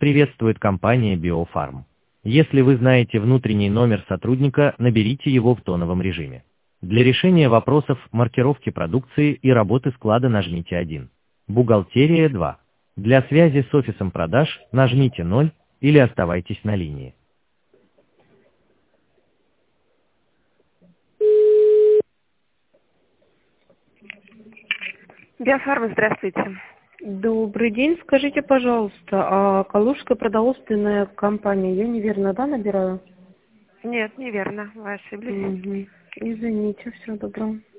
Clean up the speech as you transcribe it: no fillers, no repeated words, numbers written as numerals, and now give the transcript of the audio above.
приветствует компания Биофарм. Если вы знаете внутренний номер сотрудника, наберите его в тоновом режиме. Для решения вопросов маркировки продукции и работы склада нажмите 1. Бухгалтерия 2. Для связи с офисом продаж нажмите 0 или оставайтесь на линии. Биофарм, здравствуйте. Добрый день. Скажите, пожалуйста, а Калужская продовольственная компания, я неверно, да, набираю? Нет, неверно, вы ошиблись. Угу. Извините, всего доброго.